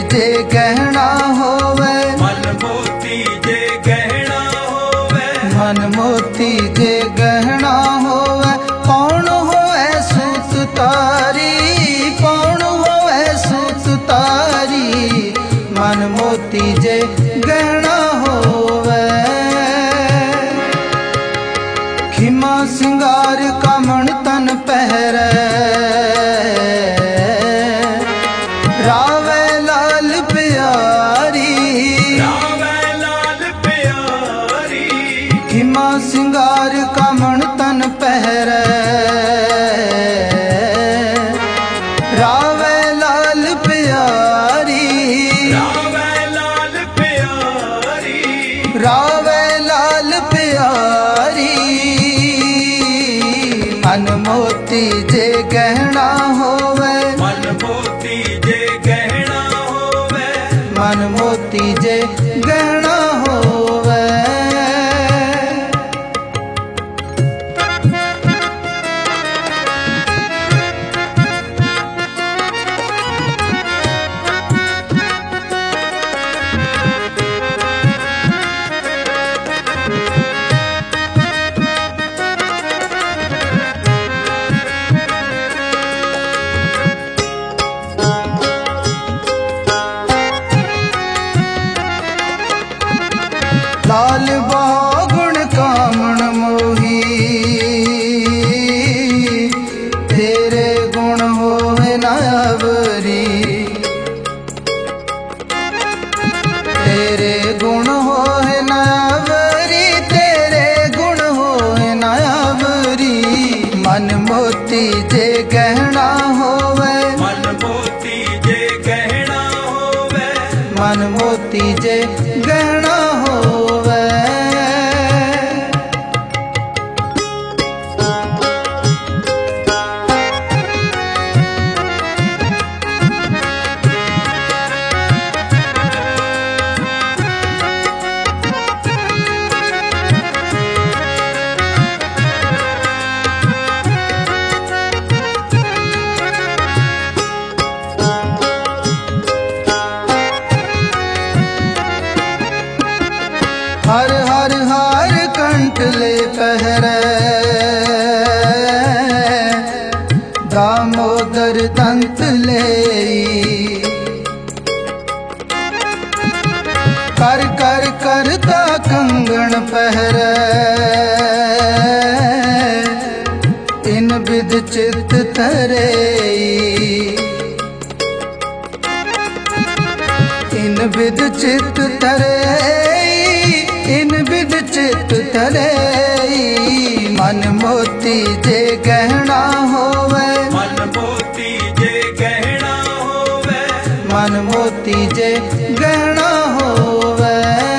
जे गहना होवे, मन मोती जे गहना होवे, मन मोती जे गहना होवे। कौन होवे सूत तारी, कौन होवे सूत तारी, मन मोती जे गहना होवे। खिमा सिंगार कामण तन पहरे, रावे लाल प्यारी, रावे लाल प्यारी। खिमा सिंगार कामण तन पहरे, रावे लाल प्यारी, रावे लाल प्यारी। रावे लाल प्यारी। मन मोती जे गहना होवे, मन मोती जे गहना होवे, मन मोती जे गहना होवे। लाल बागुण कामण मोही, तेरे गुण होवे नावरी, तेरे गुण होवे नावरी, तेरे गुण होवे नावरी। मन मोती जे गहना होवे, मन मोती जे गहना होवे, मन मोती जे गहना होवे। हर हर हर कंठ ले पहरे, दामोदर दंत ले। कर कर करता कंगन पहरे, इन विध चित तरे, इन विध चित तरे, इन विध चित तरे। मन मोती जे गहना होवे, मन मोती जे गहना होवे, मन मोती जे गहना होवे।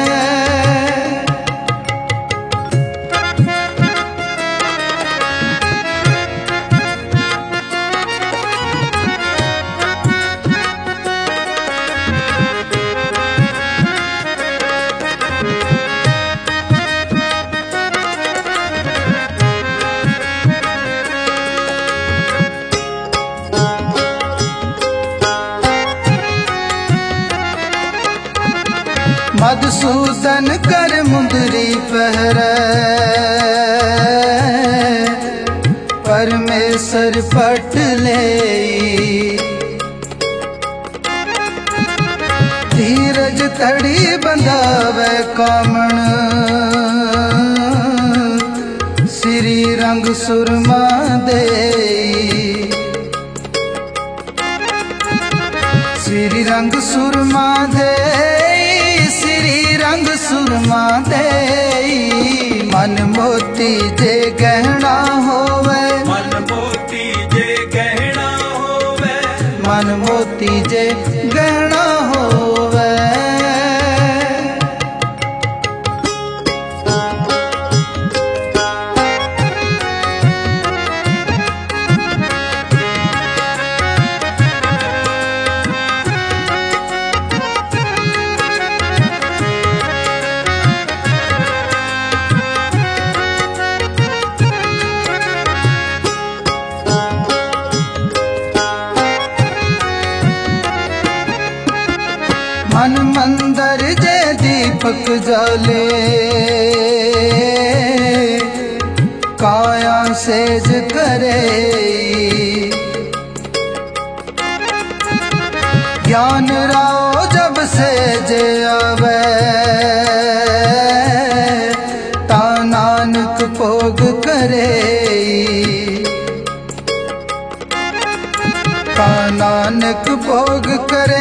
मधुसूदन कर मुंदरी पहरे, परमेश्वर पट ले। धीरज तड़ी बंधावे कामण, श्री रंग सुरमा दे, श्री रंग सुरमा दे, श्री रंग सुरमा दे। मन मोती जे गहना होवे, मन मोती जे गहना होवे, मन मोती जे गहना होवे। अंदर जे दीपक जाले काया सेज करे ज्ञान राव जब सेज आवे ता नानक भोग करे ता नानक भोग करे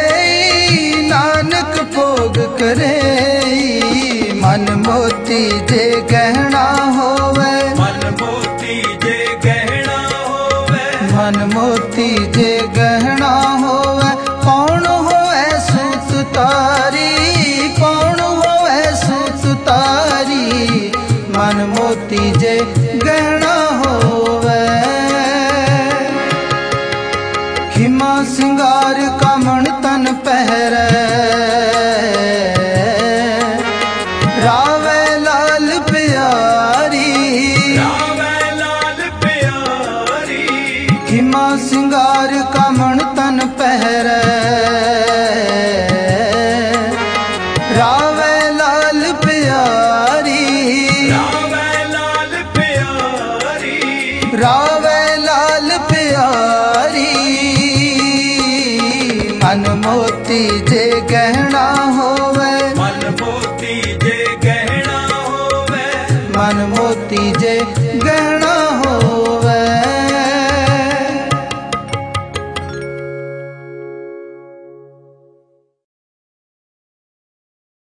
नानक भोग करे मन मोती जे गहना होवे मन मोती जे गहना होवे मन मोती जे गहना होवे कौन होवे सूत तारी कौन होवे सूत तारी मन मोती जे गहना होवे खिमा सिंगार कामण तन पहरे रावे लाल प्यारी रावे लाल प्यारी खिमा सिंगार कामण तन पहरे रावे लाल प्यारी रावे लाल प्यारी रावे लाल प्यारी मन मोती जे गहना होवे मन मोती जे गहना होवे मन मोती जे गहना होवे